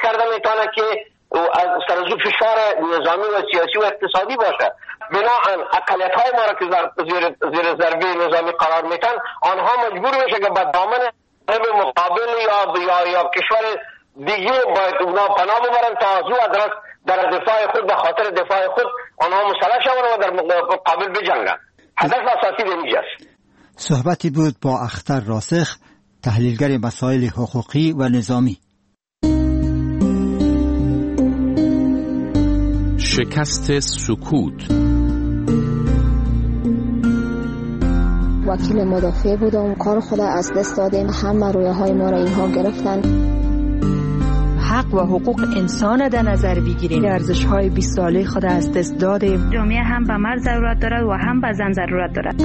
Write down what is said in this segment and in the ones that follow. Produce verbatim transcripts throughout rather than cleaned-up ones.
کرده میتونه که از سرزو فشار نظامی و سیاسی و اقتصادی باشه. بنابراین اقلیت های ما را که زیر, زیر ضربه نظامی قرار میتن، آنها مجبور میشه که به دامن مقابل یا یا یا کشور دیگه باید اونا پناه ببرن تا از او ادرس در دفاع خود به خاطر دفاع خود آنها مسلح شوند و در مقابل بجنگن. هدف اساسی اینجاست. صحبتی بود با اختر راسخ، تحلیلگر مسائل حقوقی و نظامی. شکست سکوت. وکیل مدافع بودم، کار خود از دست دادیم، همه رویه های ما را اینها گرفتن. حق و حقوق انسان در نظر بگیریم، ارزش های بیست ساله خود از دست دادیم. جامعه هم به مرد ضرورت دارد و هم به زن ضرورت دارد.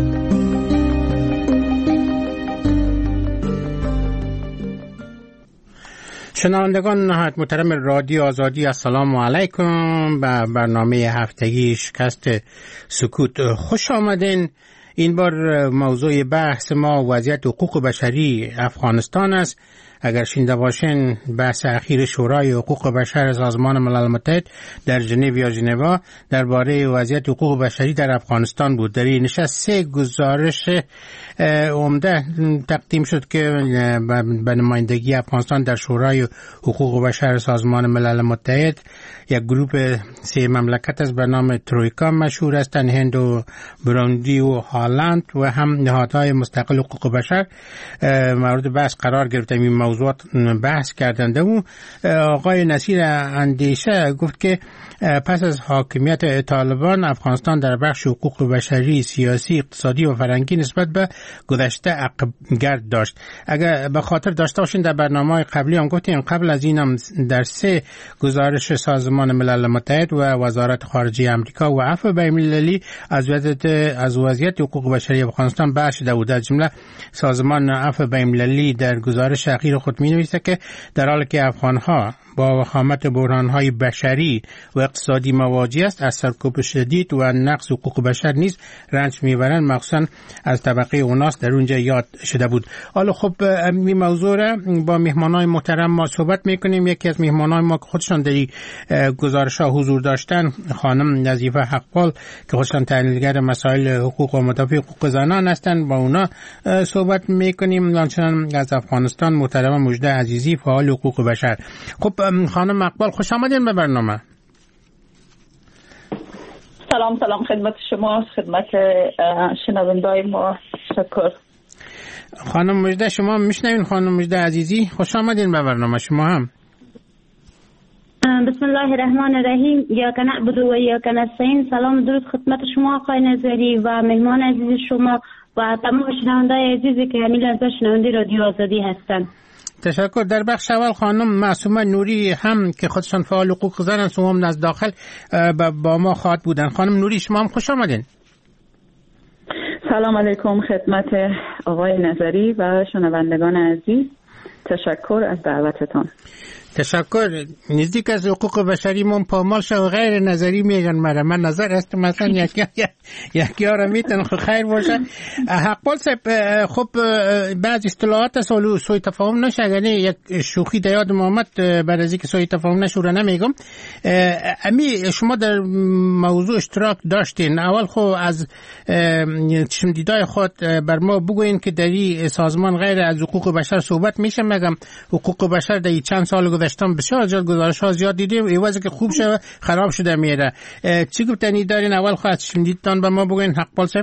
شنوندگان نهایت محترم رادیو آزادی، السلام علیکم. به برنامه هفتگی شکست سکوت خوش آمدین. این بار موضوع بحث ما وضعیت حقوق بشری افغانستان است. اگر شنیده باشین بحث اخیر شورای حقوق بشر سازمان ملل متحد در ژنو یا ژنوا درباره وضعیت حقوق بشری در افغانستان بود. در این نشست سه گزارش عمده تقدیم شد که به نمایندگی افغانستان در شورای حقوق بشر سازمان ملل متحد یک گروه سه مملکت از به نام ترویکا مشهور هستند، هند و بروندی و هالند و هم نهادهای مستقل حقوق بشر مورد بحث قرار گرفته. این موضوعات بحث کردنده و آقای نصیر اندیشه گفت که پس از حاکمیت طالبان افغانستان در بخش حقوق بشری، سیاسی، اقتصادی و فرهنگی نسبت به گذشته عقب‌گرد داشت. اگر به خاطر داشته باشین در برنامه‌های قبلی هم گفتیم قبل از این هم در سه گزارش سازمان ملل متحد و وزارت خارجه آمریکا و عفو بین‌المللی از وضعیت از وضعیت حقوق بشری افغانستان بحث شده بود. در جمله سازمان عفو بین‌المللی در گزارش اخیر خود می‌نویسد که در حالی که افغان‌ها با وخامت بحران‌های بشری و اقتصادی مواجه است، از سرکوب شدید و نقض حقوق بشر نیز رنج می‌برند، مخصوصاً از طبقه اوناس در اونجا یاد شده بود. حالا خب این موضوع را با مهمانای محترم ما صحبت می‌کنیم. یکی از مهمانای ما که خودشان در گزارش‌ها حضور داشتن خانم نظیفه حقپال که خودشان تحلیلگر مسائل حقوق و مدافع حقوق زنان هستند، با اونا صحبت می‌کنیم. همچنین از افغانستان محترم مجده عزیزی فعال حقوق بشر. خب خانم اقبال خوش آمدین به برنامه. سلام سلام خدمت شما، خدمت شنوندای ما. شکر. خانم مجده شما میشنوین؟ خانم مجده عزیزی خوش آمدین به برنامه شما هم. بسم الله الرحمن الرحیم. یا که نعبد و یا که نستعین. سلام درود خدمت شما آقای نظری و مهمان عزیز شما و تمام شنوندای عزیزی که همین لحظه شنونده رادیو آزادی هستند. تشکر. در بخش اول خانم معصومه نوری هم که خودشان فعال حقوق زن هستند هم از داخل با ما خواهد بودن. خانم نوری شما هم خوش آمدین. سلام علیکم خدمت آقای نظری و شنوندگان عزیز. تشکر از دعوتتان. تشکر. نزدیک از حقوق بشری من پامال شو غیر نظری میگن مرا. من نظر است مثلا یکی یکی آره میتن خیر باشه. حقبال صاحب خب بعض اصطلاحات سالو سوی تفاهم نشه، یعنی یک شوخی در یاد محمد بعد از اینکه سوی تفاهم نشه رو نمیگم. امی شما در موضوع اشتراک داشتین. اول خو از چشم دیدای خود بر ما بگوین که در این سازمان غیر از حقوق بشر صحبت میشه. مگم حقوق بشر در چند سال گذشتم بسیار زیاد گزارش ها زیاد دیدیم، ایوازی که خوب شده خراب شده میره. چی گفتنی دارین؟ اول خواهد شنیدتان به ما بگوین حقبال صاحب.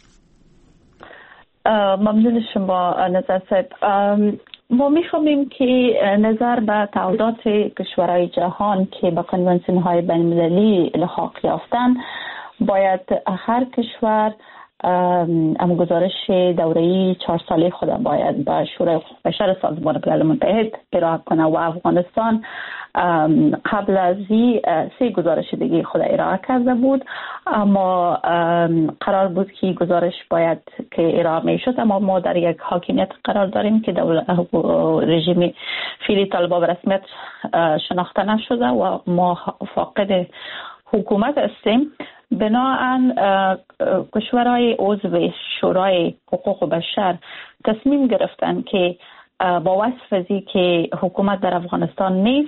ممنون شما نظر صاحب. ما می‌خواهیم که نظر به تعهدات کشورهای جهان که به کنوانسیون های بین المللی الحاق یافتند، باید هر کشور ام گزارش دوره‌ای چهار ساله خود باید به شورای حقوق بشر سازمان ملل متحد ارائه کنه و افغانستان قبل از این سه گزارش دیگه خود ارائه کرده بود، اما قرار بود که گزارش باید که ارائه میشد، اما ما در یک حاکمیت قرار داریم که دولت رژیم فعلی طالبان به رسمیت شناخته نشده و ما فاقد حکومت هستیم. بناهن کشورهای عضو شورای حقوق بشر تصمیم گرفتن که با وصف ازی که حکومت در افغانستان نیست،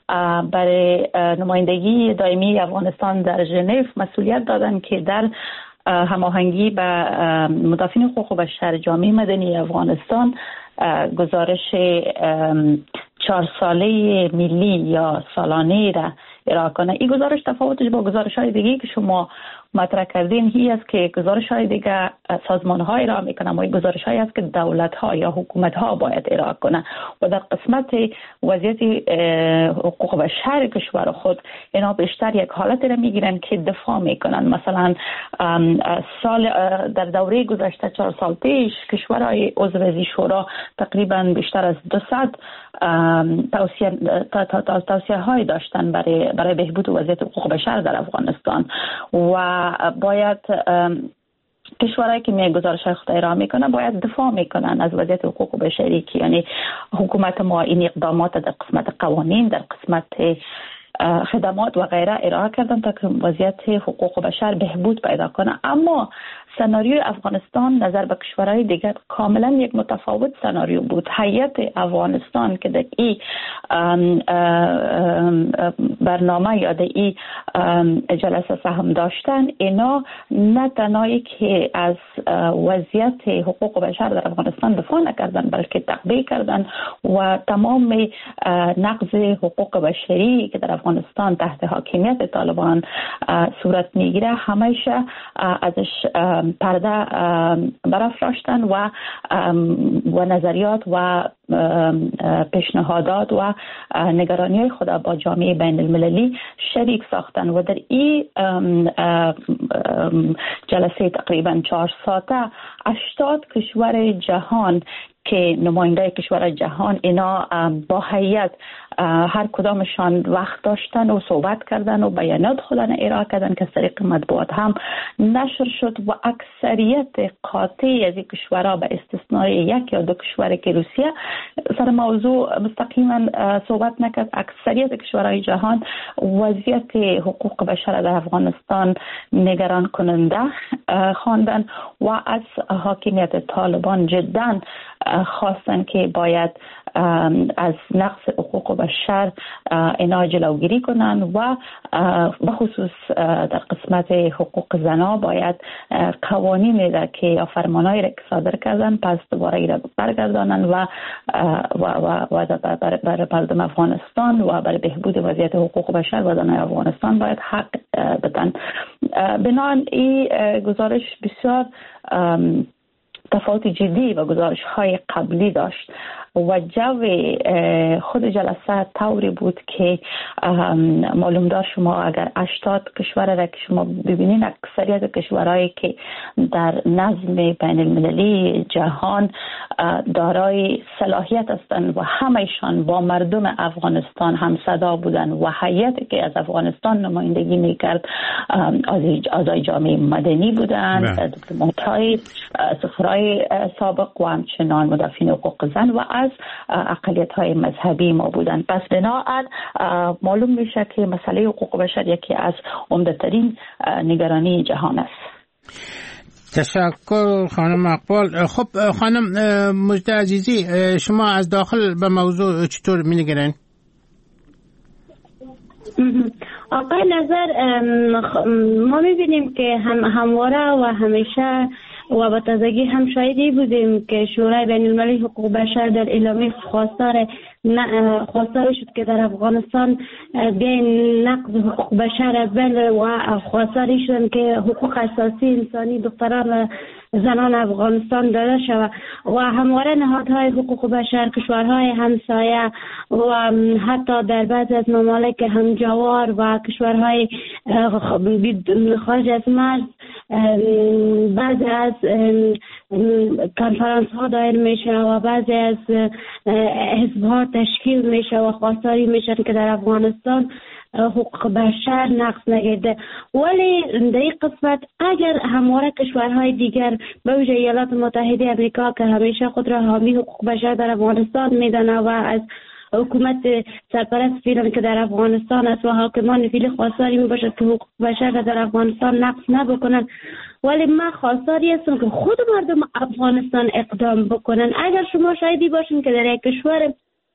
برای نمایندگی دائمی افغانستان در ژنو مسئولیت دادن که در هماهنگی با مدافعین حقوق بشر جامعه مدنی افغانستان گزارش چهار ساله ملی یا سالانه را ارائه کنه. این گزارش تفاوتش با گزارش های دیگه که شما مطرح کردین هی است که گزارش های دیگه سازمان ها ارائه میکنه، و این گزارش های است که دولت ها یا حکومت ها باید ارائه کنه. و در قسمت وضعیت حقوق بشر کشور خود اینا بیشتر یک حالت را میگیرن که دفاع میکنن. مثلا سال در دوره گذشته چهار سال پیش کشورهای عضو شورا تقریبا بیشتر از دویست توصیه توصیه های داشتن برای برای بهبود وضعیت حقوق بشر در افغانستان، و باید کشورهایی که می گزارش های خود ارائه میکنن باید دفاع میکنن از وضعیت حقوق بشری، که یعنی حکومت ما این اقدامات در قسمت قوانین، در قسمت خدمات و غیره ارائه کردن تا که وضعیت حقوق بشر بهبود پیدا کنه. اما سناریوی افغانستان نظر به کشورهای دیگر کاملا یک متفاوت سناریو بود. هیئت افغانستان که در این برنامه یا در این جلسه سهم داشتن، اینا نه تنهایی که از وضعیت حقوق بشر در افغانستان دفاع نکردن بلکه تقویه کردن و تمام نقض حقوق بشری که در افغانستان تحت حاکمیت طالبان صورت میگیره همیشه ازش پرده برافراشتن و و نظریات و پیشنهادات و نگرانی های خود با جامعه بین المللی شریک ساختن. و در این جلسه تقریبا چهار ساعته هشتاد کشور جهان که نماینده کشور جهان اینا با هیئت هر کدامشان وقت داشتن و صحبت کردن و بیانات خودن ارائه کردن که از طریق مطبوعات هم نشر شد، و اکثریت قاطعی از این کشورها به استثنای یک یا دو کشور که روسیه سر موضوع مستقیما صحبت نکرد، اکثریت کشورهای جهان وضعیت حقوق بشر در افغانستان نگران کننده خواندن و از حاکمیت طالبان جدا خواستن که باید از نقض حقوق بشر اینا جلوگیری کنن و بخصوص در قسمت حقوق زنا باید قوانینی را که یا فرمانایی را که صادر کردن پس دوباره ای را برگردانن و و و, و برای مردم افغانستان و برای بهبود وضعیت حقوق بشر و زنای افغانستان باید حق بدن. بنابراین این گزارش بسیار تفاوت جدی و گزارش های قبلی داشت و جو خود جلسه طوری بود که معلوم دار شما اگر هشتاد کشور را که شما ببینین اکثریت کشورهایی که در نظم بین المللی جهان دارای صلاحیت هستند و همهشان با مردم افغانستان هم صدا بودن و هیئتی که از افغانستان نمایندگی میکرد اعضای جامعه مدنی بودند، دیپلمات‌های سفرای سابق و همچنان مدافعین حقوق زن و از اقلیت‌های مذهبی ما بودند. پس بنابراین معلوم میشه که مسئله حقوق بشر یکی از عمده‌ترین نگرانی جهان است. تشکر خانم مقبول. خب خانم مجده عزیزی، شما از داخل به موضوع چطور می‌نگرین؟ آقای نظر، ما می‌بینیم که هم همواره و همیشه و با تازگی هم شاهدی بودیم که شورای بین المللی حقوق بشر در اعلامیه خواستار خواستار شد که در افغانستان بین نقض حقوق بشر بل و خواستاری شدن که حقوق اساسی انسانی دختران و زنان افغانستان داده شود و همواره نهادهای حقوق بشر، کشورهای همسایه و حتی در بعضی از ممالک همجوار و کشورهای خارج از مرز بعضی از کنفرانس ها دایر میشه و بعضی از حزب ها تشکیل میشه و خواستاری میشن که در افغانستان حقوق بشر نقض نگرده. ولی در این قسمت اگر همواره کشورهای دیگر به ویژه ایالات متحده آمریکا که همیشه خود را حامی حقوق بشر در افغانستان میدانه و از حکومت سرپرست فعلا که در افغانستان است و حاکمان فعلی خواستاری می باشد که حقوق بشر را در افغانستان نقض نبکنن، ولی من خواستاری هستم که خود مردم افغانستان اقدام بکنن. اگر شما شاهدی باشین که در یک کشور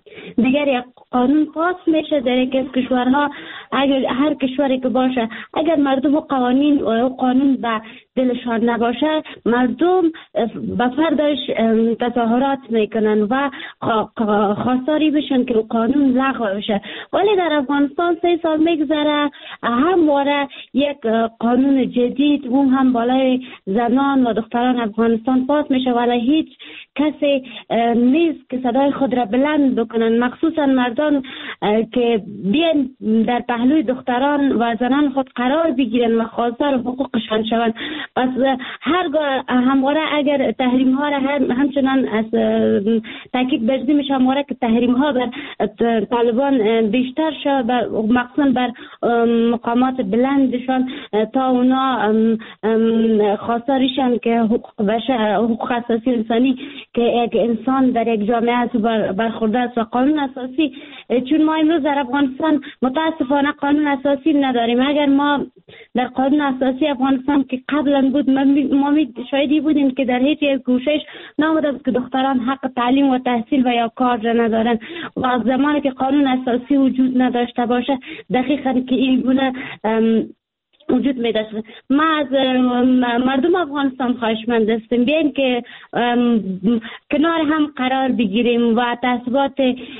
دیگر یک قانون پاس میشه در یک از کشورها. اگر هر کشوری که باشه، اگر مردم و قوانین و قانون به دلشان نباشه، مردم به فردش تظاهرات میکنن و خواستاری بشن که قانون لغو بشه. ولی در افغانستان سه سال میگذره همواره یک قانون جدید، اون هم بالای زنان و دختران افغانستان پاس میشه، ولی هیچ کسی نیست که صدای خود را بلند بکنن، مخصوصا مردان که بیان در پهلوی دختران و زنان خود قرار بگیرن و خواستار حقوقشان شوند. پس هرگاه همواره اگر تحریم ها را همچنان از تاکید برزی میشه همواره که تحریم ها بر طالبان بیشتر شد، مخصوصا بر مقامات بلندشان، تا اونا خواستاریشن که حقوق بشر، حقوق اساسی انسانی که یک انسان در یک جامعه است برخورده است و قانون اساسی. چون ما امروز در افغانستان متاسفانه قانون اساسی نداریم. اگر ما در قانون اساسی افغانستان که قبلا بود ما می شاهدی بودیم که در هیچ یک گوشش نبوده که دختران حق تعلیم و تحصیل و یا کار را ندارن، و زمانی که قانون اساسی وجود نداشته باشه دقیقاً که این گونه وجود می داشت. ما از مردم افغانستان خواهشمند هستیم بیاین که کنار هم قرار بگیریم و تعصبات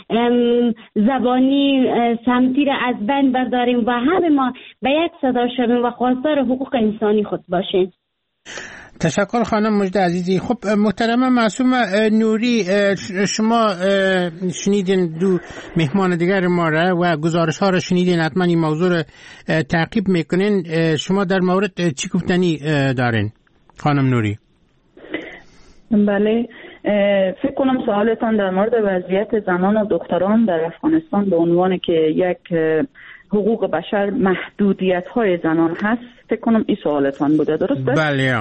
زبانی سمتی را از بین برداریم و همه ما به یک صدا شویم و خواستار حقوق انسانی خود باشیم. تشکر خانم مجد عزیزی. خب محترمه معصومه نوری، شما شنیدین دو مهمان دیگر ما را و گزارش ها را شنیدین، حتما این موضوع را تعقیب میکنین. شما در مورد چی گفتنی دارین خانم نوری؟ بله، فکر کنم سوالتان در مورد وضعیت زنان و دختران در افغانستان به عنوان که یک حقوق بشر محدودیت های زنان هست، فکر کنم این سوالتان بوده، درسته؟ بله.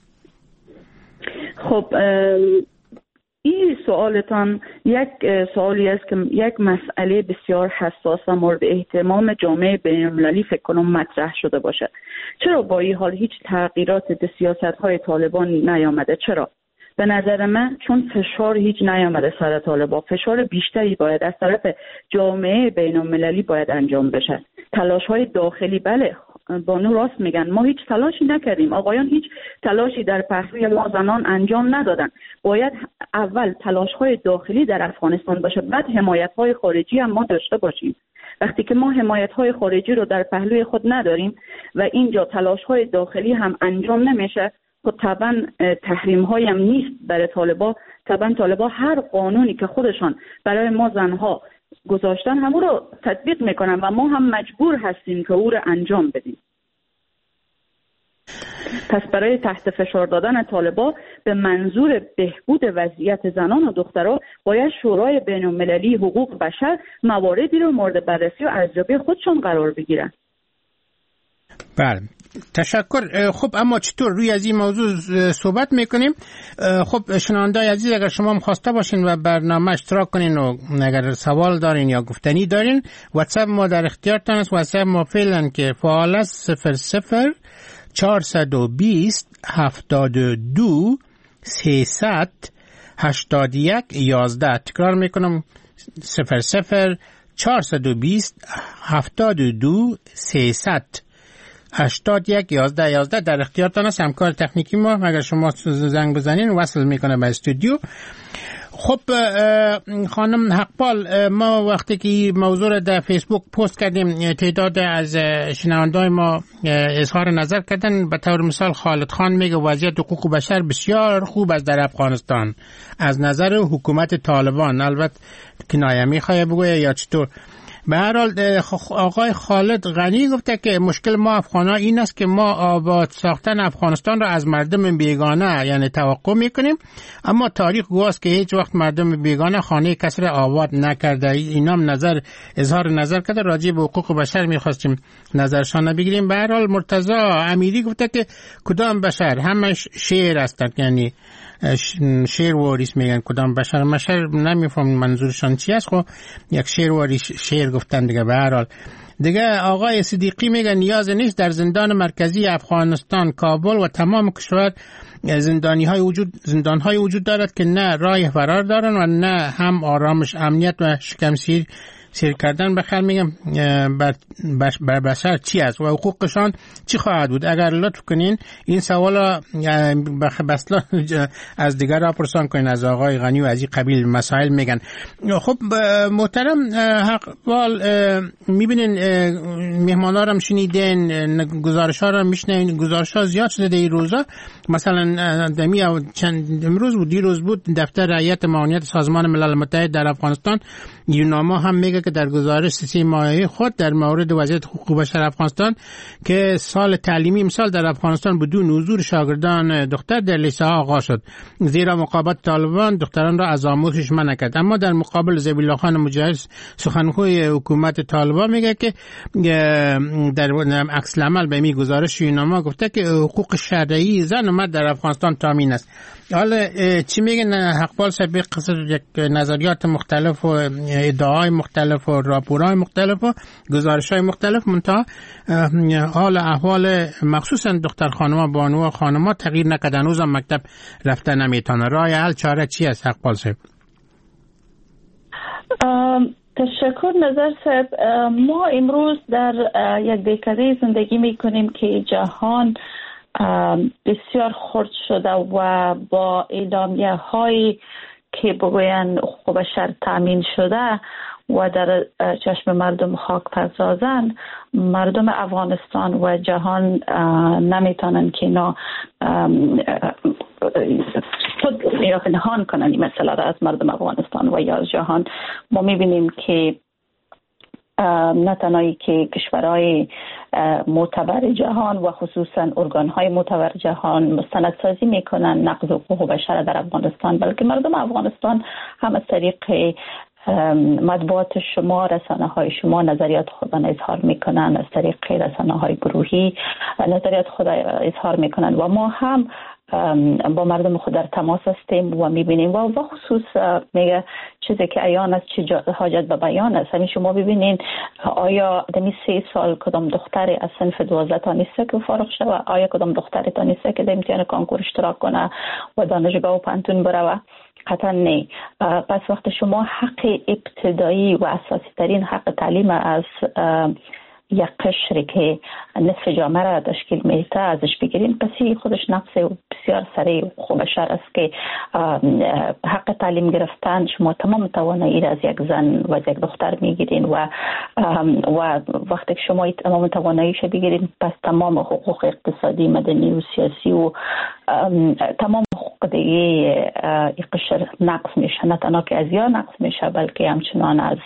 خب این سوالتان یک سوالی است که یک مسئله بسیار حساس و مورد اهتمام جامعه بین‌المللی فکر کنم مطرح شده باشه. چرا با این حال هیچ تغییرات در سیاست‌های طالبان نیامده؟ چرا؟ به نظر من چون فشار هیچ نیامده سر طالبان، فشار بیشتری باید از طرف جامعه بین‌المللی باید انجام بشه. تلاش‌های داخلی، بله بانو راست میگن، ما هیچ تلاشی نکردیم، آقایان هیچ تلاشی در پهلوی ما زنان انجام ندادن. باید اول تلاش‌های داخلی در افغانستان باشه، بعد حمایت‌های خارجی هم ما داشته باشیم. وقتی که ما حمایت‌های خارجی رو در پهلوی خود نداریم و اینجا تلاش‌های داخلی هم انجام نمیشه، خب طبعا تحریم‌های هم نیست برای طالبا. طبعا طالبا هر قانونی که خودشان برای ما زنها گذاشتن همون رو تطبیق میکنن و ما هم مجبور هستیم که او رو انجام بدیم. پس برای تحت فشار دادن طالبا به منظور بهبود وضعیت زنان و دخترها باید شورای بین‌المللی حقوق بشر مواردی رو مورد بررسی و ارزیابی خودشون قرار بگیرن. بله، تشکر. خب اما چطور روی از این موضوع صحبت میکنیم؟ خب شنوندای عزیز، اگر شما هم خواسته باشین و برنامه اشتراک کنین و اگر سوال دارین یا گفتنی دارین، واتساپ ما در اختیارتان است. واتساپ ما فعلا که فعال است صفر صفر چهارصد و بیست هفتاد و دو سیصد هشتاد و یک یازده. تکرار میکنم صفر صفر چهارصد و بیست هفتاد و دو سیصد هشتاد یک یازده یازده در اختیارتان است. همکار تکنیکی ما اگر شما زنگ بزنین وصل میکنه به استودیو. خب خانم حقپال، ما وقتی که موضوع را در فیسبوک پست کردیم تعداد از شنوندای ما اظهار نظر کردن. به طور مثال خالد خان میگه وضعیت حقوق بشر بسیار خوب است در افغانستان از نظر حکومت طالبان. البته کنایه میخواه بگویه یا چطور؟ به هر حال آقای خالد غنی گفته که مشکل ما افغان‌ها این است که ما آباد ساختن افغانستان را از مردم بیگانه یعنی توقع میکنیم، اما تاریخ گواست که هیچ وقت مردم بیگانه خانه کسی را آباد نکرده. اینام نظر اظهار نظر کرده. راجع به حقوق بشر میخواستیم نظرشان بگیریم. به هر حال مرتضی امیری گفته که کدام بشر؟ همش شیر هستند، یعنی شیر واریس میگن. کدام بشر؟ مشر نمیفهم منظورشان چی است. خب یک شیر واریس شیر گفتن دیگه. به هر حال دیگه آقای صدیقی میگه نیاز نیست در زندان مرکزی افغانستان، کابل و تمام کشور زندانی های وجود زندان های وجود دارد که نه راه فرار دارن و نه هم آرامش، امنیت و شکمسیر سیر کردن. بخیر میگم بر, بر بشر چی است و حقوقشان چی خواهد بود؟ اگر لطف کنین این سوالا بسلا از دیگر را پرسان کنین، از آقای غنی و از این قبیل مسائل میگن. خب محترم حقبال، میبینین مهمانا را هم شنیدین، گزارش ها را میشنین، گزارش ها زیاد شده در این روزا. مثلا دمی چند امروز بود دیروز بود دفتر رعایت معاونیت سازمان ملل متحد در افغانستان یوناما هم میگه که در گزارش سی ماهه خود در مورد وضعیت حقوق بشر افغانستان که سال تعلیمی امسال در افغانستان بدون حضور شاگردان دختر در لیسه ها آغاز شد، زیرا مقابلت طالبان دختران را از آموزش منع کرد. اما در مقابل ذبیح الله خان مجاهد سخنگوی حکومت طالبان میگه که در عکس العمل به می گزارش یوناما گفته که حقوق شرعی زن و مرد در افغانستان تامین است. حالا چی میگن حقبال صاحب؟ یک نظریات مختلف و ادعاهای مختلف و راپورهای مختلف و گزارش‌های مختلف، منتها حال احوال مخصوصا دختر خانم‌ها، بانوها، خانم‌ها تغییر نکرده، هنوز هم مکتب رفتن نمیتونه. راه حل چاره چی است حقبال صاحب؟ تشکر نظر صاحب. ما امروز در یک دهکده زندگی میکنیم که جهان بسیار خرد شده و با اعلامیه هایی که بگوین حقوق بشر تامین شده و در چشم مردم خاک پردازند، مردم افغانستان و جهان نمیتونن که اینا خود نهان کنن این مسئله را از مردم افغانستان و یا از جهان. ما میبینیم که نه تنهایی که کشورهای معتبر جهان و خصوصا ارگانهای معتبر جهان مستندسازی میکنن نقض حقوق بشر در افغانستان، بلکه مردم افغانستان هم از طریق مطبوعات شما، رسانه های شما نظریات خود را اظهار میکنن، از طریق رسانه های گروهی نظریات خود را اظهار میکنن و ما هم با مردم خود در تماس هستیم و میبینیم و به خصوص میگه چیزی که عیان است چه حاجت به بیان است. همین شما ببینین آیا دمی سه سال کدام دختری از صنف دوازده تا نیسته که فارغ شده؟ آیا کدام دختری تا نیسته که در امتحان کانکور اشتراک کنه و دانشگاه و پانتون بره؟ قطعا نه. پس وقت شما حق ابتدایی و اساسی ترین حق تعلیم از یک قشری که نصف جامعه را تشکیل میده ازش بگیرین، پس خودش نقص بسیار سریع حقوق بشر است که حق تعلیم گرفتن شما تمام توانایی را از یک زن و از یک دختر میگیرین و و وقتی که شما تمام تواناییش بگیرین، پس تمام حقوق اقتصادی، مدنی و سیاسی و تمام حقوق دیگه این قشر نقص میشه. نه تنها که از یا نقص میشه بلکه همچنان از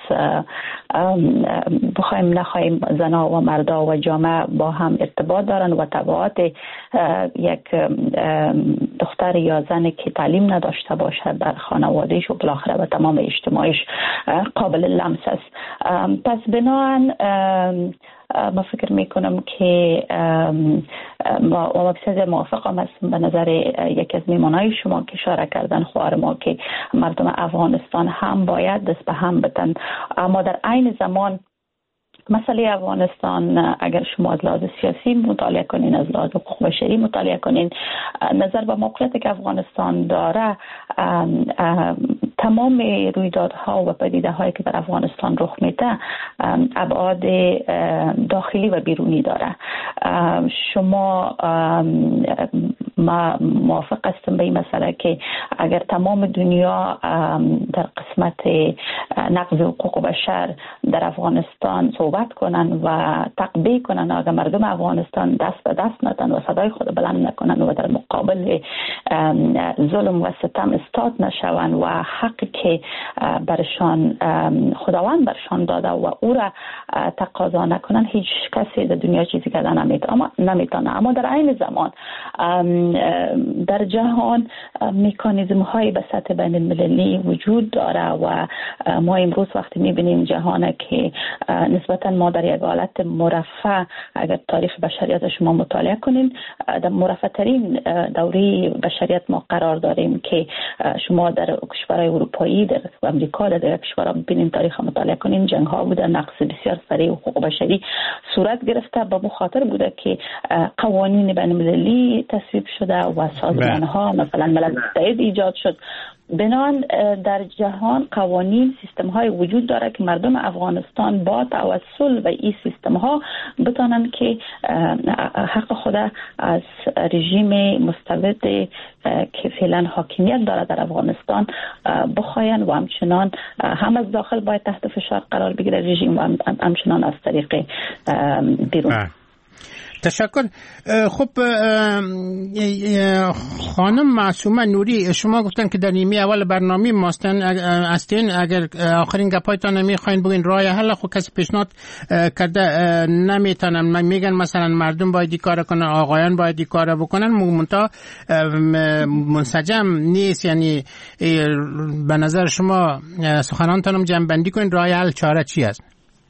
بخوایم نخواهیم زنها و مردا و جامعه با هم ارتباط دارن و تبعات یک دختر یا زنی که تعلیم نداشته باشد در خانوادهش و بالاخره و تمام اجتماعش قابل لمس است. پس بنابراین ما فکر میکنم که ما بسیار موافقم هستم به نظر یکی از میمانای شما که اشاره کردن خواهر ما که مردم افغانستان هم باید دست به هم بتن، اما در عین زمان مسئله افغانستان اگر شما از لحاظ سیاسی مطالعه کنین، از لحاظ حقوق بشری مطالعه کنین، نظر به موقعیتی که افغانستان داره، تمام رویدادها و پدیده هایی که در افغانستان رخ میده ابعاد داخلی و بیرونی داره. شما ما موافق هستم به این مسئله که اگر تمام دنیا در قسمت نقض حقوق بشر در افغانستان صحبت کنن و تقبیه کنن، اگر مردم افغانستان دست به دست ندن و صدای خود بلند نکنن و در مقابل ظلم و ستم استاد نشون و حقی که برشان خداوند برشان داده و او را تقاضا نکنن، هیچ کسی در دنیا چیزی کردن نمیتونه. اما در عین زمان در جهان مکانیزم های به سطح بین المللی وجود داره و ما امروز وقتی میبینیم جهان که نسبتا طبیعتا ما در یک حالت مرفه اگر تاریخ بشریت شما مطالعه کنین در مرفه ترین دوره بشریت ما قرار داریم که شما در کشورهای اروپایی در امریکا در کشورها ببینین تاریخ مطالعه کنین جنگ ها بوده، نقض بسیار سریع حقوق بشری صورت گرفته. به مخاطر بوده که قوانین بین المللی تصویب شده و سازمان ها مثلا ملل متحد ایجاد شد. بنابراین در جهان قوانین سیستم های وجود داره که مردم افغانستان با توسل به این سیستم ها بتانن که حق خود از رژیم مستبد که فعلا حاکمیت داره در افغانستان بخواین و همچنان هم از داخل باید تحت فشار قرار بگیره رژیم و همچنان از طریق بیرون. تشکر. خب خانم معصومه نوری، شما گفتن که در نیمه اول برنامه ماستن هستین، اگر آخرین گپایتان نمیخواین بگین راه حل، خب کسی پیشنهاد کرده نمیتونن، میگن مثلا مردم باید این کار کنن، آقایان باید این کار بکنن، منتها منسجم نیست. یعنی به نظر شما سخنانتانم جمع بندی کنین، راه حل چاره چی است؟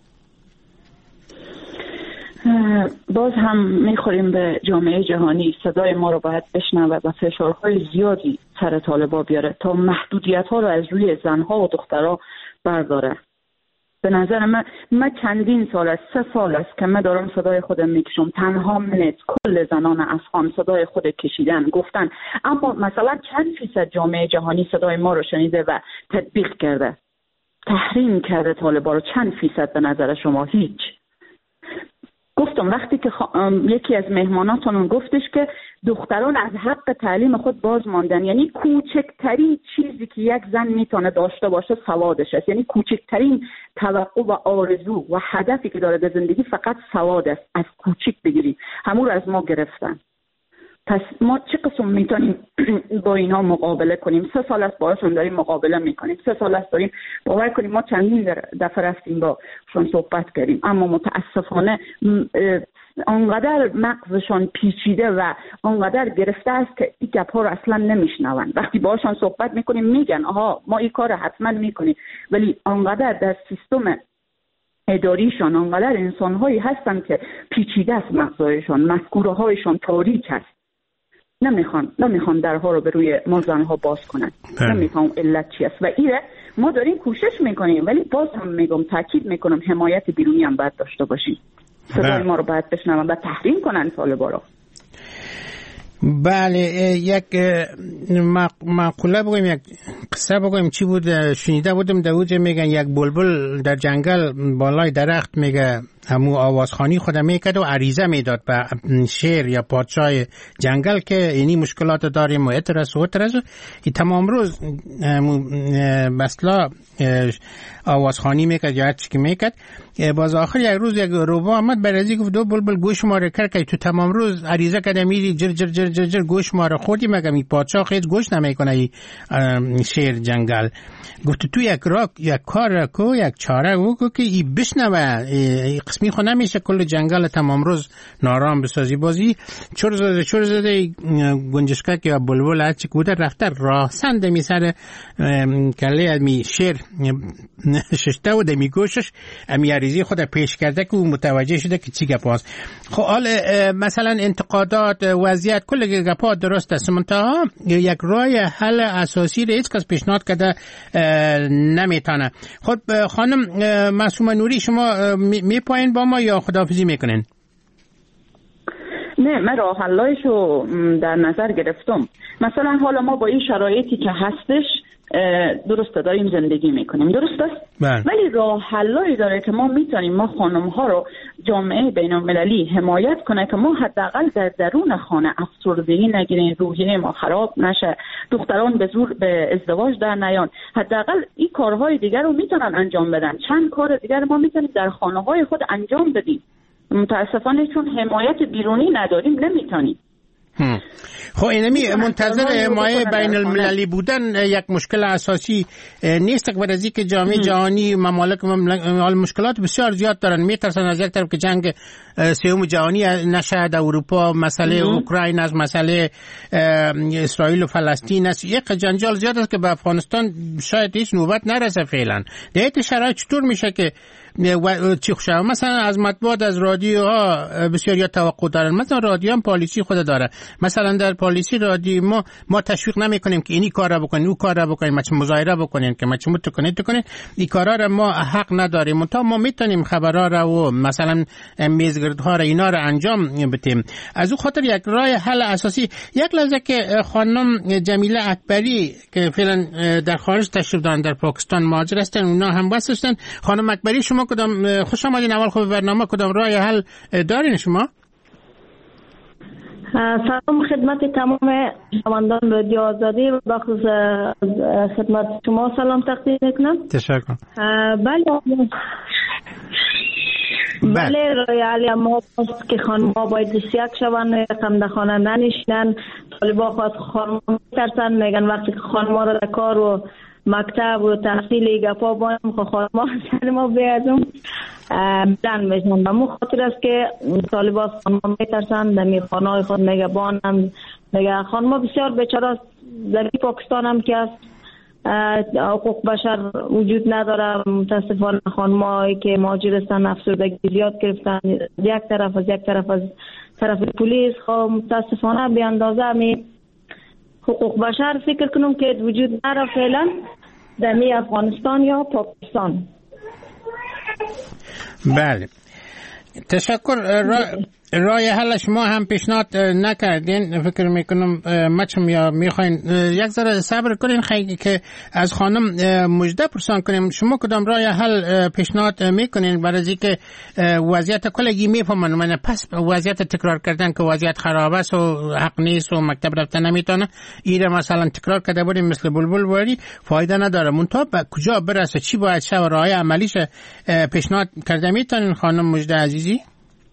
باز هم میخوریم به جامعه جهانی صدای ما رو باید بشنوه و فشارهای زیادی سر طالبا بیاره تا محدودیت ها رو از روی زنها و دخترها برداره. به نظر من من چندین سال است، سه سال است که من دارم صدای خودم میکشم، تنها من کل زنان افغان صدای خود کشیدن گفتن، اما مثلا چند فیصد جامعه جهانی صدای ما رو شنیده و تطبیق کرده، تحریم کرده طالبا رو؟ چند فیصد به نظر شما؟ هیچ. گفتم وقتی که خ... یکی از مهماناتون گفتش که دختران از حق تعلیم خود باز ماندن، یعنی کوچکترین چیزی که یک زن میتونه داشته باشه سوادش است، یعنی کوچکترین توقع و آرزو و هدفی که داره در زندگی فقط سواد است. از کوچک بگیرید همون رو از ما گرفتن. پس ما چه قسم میتونیم با اینا مقابله کنیم؟ سه سال است باهاشون داریم مقابله میکنیم، سه سال است داریم. باور کنیم ما چندین دفعه رفتیم باشون صحبت کردیم، اما متاسفانه آنقدر مغزشان پیچیده و آنقدر گرفته است که این گپ‌ها رو اصلا نمیشنون. وقتی باهاشون صحبت میکنیم میگن آها ما این کار حتما میکنیم، ولی آنقدر در سیستم اداریشان آنقدر انسانهایی هستن که پیچیده است مغزشان، مفکوره هایشان تاریک است. نمیخوان نمیخوان درها رو به روی ما زنها باز کنن. نمیخوان علت چی است و ایره ما داریم کوشش میکنیم، ولی باز هم میگم تاکید میکنم حمایت بیرونی هم باید داشته باشیم. صدای ما رو باید بشنون و تحریم کنن طالبا رو. بله، یک مقوله بگویم، یک قصه بگویم. چی بود؟ شنیده بودم دوجه میگن یک بلبل در جنگل بالای درخت میگه همو آوازخانی خودم میکرد و عریضه میداد به شیر یا پادشاه جنگل که اینی مشکلات داریم و اترس و اترس. ای تمام روز بسلا آوازخانی میکرد یا هرچی که میکرد. باز آخر یک روز یک روبا آمد برازی گفت دو بلبل گوش ما رو کرد که تو تمام روز عریضه کرده میری جر جر جر جر, جر گوش ما رو خوردی، مگه این پادشاه خیلی گوش نمیکنه ای شیر جنگل. گفت تو یک راک یک کار کو یک چاره او که ای بشنوه ای قسمی خو نمیشه کل جنگل تمام روز نارام بسازی. بازی چور زده چور زده گنجشکک یا بلبل هرچی که بوده رفته راه سند می سر کله امی شیر ششته و دمی گوشش امی عریضی خود پیش کرده که متوجه شده که چی گپ است. خب حال مثلا انتقادات وضعیت کل گپا درست است، منتها یک راه حل اساسی را هیچ کس پیشنهاد کرده نمیتونه. خب خانم معصومه نوری، شما می پایین با ما یا خداحافظی میکنین؟ نه، من راه حلایشو در نظر گرفتم. مثلا حالا ما با این شرایطی که هستش درست داریم زندگی میکنیم، درست است؟ بله. ولی راه حلایی داره که ما میتونیم ما خانم ها رو جامعه بین المللی حمایت کنه که ما حداقل در درون خانه افسردگی نگیریم، روحیه ما خراب نشه، دختران به زور به ازدواج در نیان. حداقل این کارهای دیگر رو میتونن انجام بدن. چند کار دیگر ما میتونیم در خانه های خود انجام بدیم. متاسفانه چون حمایت بیرونی نداریم نمیتونیم. خب اینمی منتظر حمایت بین المللی بودن یک مشکل اساسی نیست که بعد از اینکه جامعه جهانی ممالک مشکلات بسیار زیاد دارن، میترسن از یک طرف که جنگ سوم جهانی نشه در اروپا، مسئله اوکراین از مسئله اسرائیل و فلسطین است، یک جنجال زیاد است که به افغانستان شاید هیچ نوبت نرسه فعلا. در این شرایط چطور میشه که چی خوشه. مثلا از مطبوعات، از رادیوها بسیاری توقع دارن. مثلا رادیو هم پالیسی خود داره. مثلا در پالیسی رادیو ما ما تشویق نمیکنیم که اینی کارا بکنین، اون کارا بکنین، ما چه مظاهره بکنین، که ما چه مت کنید تو کنید. این کارا را ما حق نداریم. تا ما میتونیم خبرها را و مثلا میزگردها را اینا را انجام بدیم. از اون خاطر یک راه حل اساسی. یک لحظه که خانم جمیله اکبری که فعلا در خارج تشریف دارن، در پاکستان مهاجر هستن، اونا هم بس هستن. خانم اکبری شما کدام خوش آمدین اول خوب برنامه، کدام راه حل دارین شما؟ سلام خدمت تمام شنوندان رادیو آزادی و بخصوص خدمت شما سلام تقدیم میکنم. تشکر. بله بله رای حل ما که خانم‌ها باید یک شوند، رقم در خانه ننشینن. طالبا خواست خانم‌ها میترسن، میگن وقتی که خانم‌ها رو در کار و مکتب و تحصیل گپا بایم خو خانم‌ها سر ما بیازم بلند میشن. به مو خاطر است که طالبا خانم‌ها میترسن، در می خانه‌های خود نگهبان هم میگه خانم‌ها بسیار بیچاره در پاکستان هم که است حقوق بشر وجود نداره. متاسفانه خانم‌هایی که مهاجر هستن افسردگی زیاد گرفتن، یک طرف از یک طرف از طرف پلیس. خب متاسفانه به اندازه می حقوق بشر فکر کنم که وجود نداره فعلا در می افغانستان یا پاکستان. بله تشکر. را... رای حل شما هم پیشنهاد نکردین، فکر میکنم مچم یا میخواین یک ذره صبر کنین خیلی که از خانم مجده پرسان کنیم. شما کدام رای حل پیشنهاد میکنین برای از اینکه وضعیت کلگی میفهمن؟ من پس وضعیت تکرار کردن که وضعیت خراب است و حق نیست و مکتب رفتن نمیتونه، ایره مثلا تکرار کرده بودیم مثل بلبل واری فایده نداره. منتها به کجا برسه، چی باید شه و راه عملیش پیشنهاد کرده میتونین خانم مجده عزیزی؟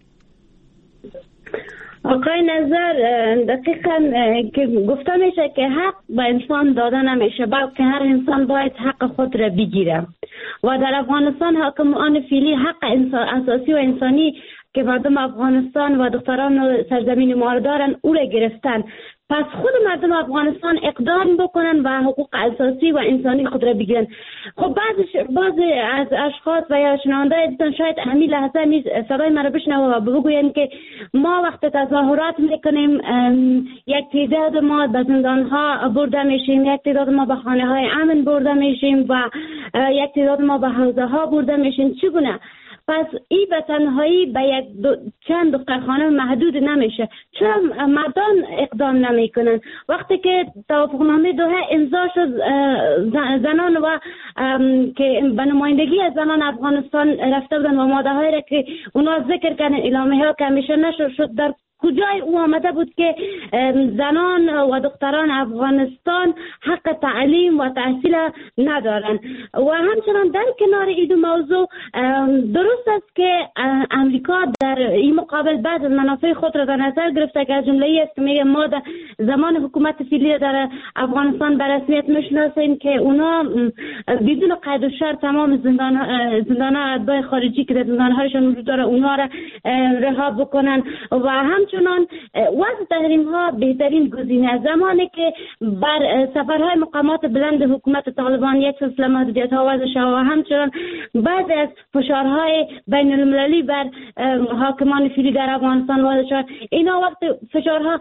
آقای نظر دقیقا که گفته میشه که حق به انسان داده نمیشه، بلکه هر انسان باید حق خود را بگیره و در افغانستان حاکمان فعلی حق انسان اساسی و انسانی که مردم افغانستان و دختران سرزمین ما را دارن او را گرفتن. پس خود مردم افغانستان اقدام بکنن و حقوق اساسی و انسانی خود را بگیرن. خب بعض بعضی از اشخاص و یا شنونده‌های دیدن شاید همین لحظه می صدای مرا بشنوه و بگوین که ما وقت تظاهرات میکنیم یک تعداد ما به زندان‌ها برده میشیم، یک تعداد ما به خانه‌های امن برده میشیم و یک تعداد ما به حوزه‌ها برده میشیم. چگونه؟ پس این به تنهایی به یک دو چند دخترخانه محدود نمیشه. چرا مردان اقدام نمیکنن؟ وقتی که توافقنامه دوحه امضا شد، زنان و که به نمایندگی از زنان افغانستان رفته بودن و ماده هایی را که اونا ذکر کردن اعلامیه ها که همیشه نشر شد، در کجای او آمده بود که زنان و دختران افغانستان حق تعلیم و تحصیل ندارن؟ و همچنان در کنار این موضوع درست است که امریکا در این مقابل بعض از منافع خود را در نظر گرفته که از جمله ای است که میگه ما در زمان حکومت فعلی در افغانستان به رسمیت میشناسیم که اونا بدون قید و شرط تمام زندان زندان اتباع خارجی که در زندانهایشان وجود داره اونها را رها بکنن و هم چنان وضع تحریم ها بهترین گزینه است. زمانی که بر سفرهای مقامات بلند حکومت طالبان یک سلسله محدودیت ها وضع شد و همچنان بعضی از فشارهای بین المللی بر حاکمان فعلی در افغانستان وضع شد، اینا وقت فشارها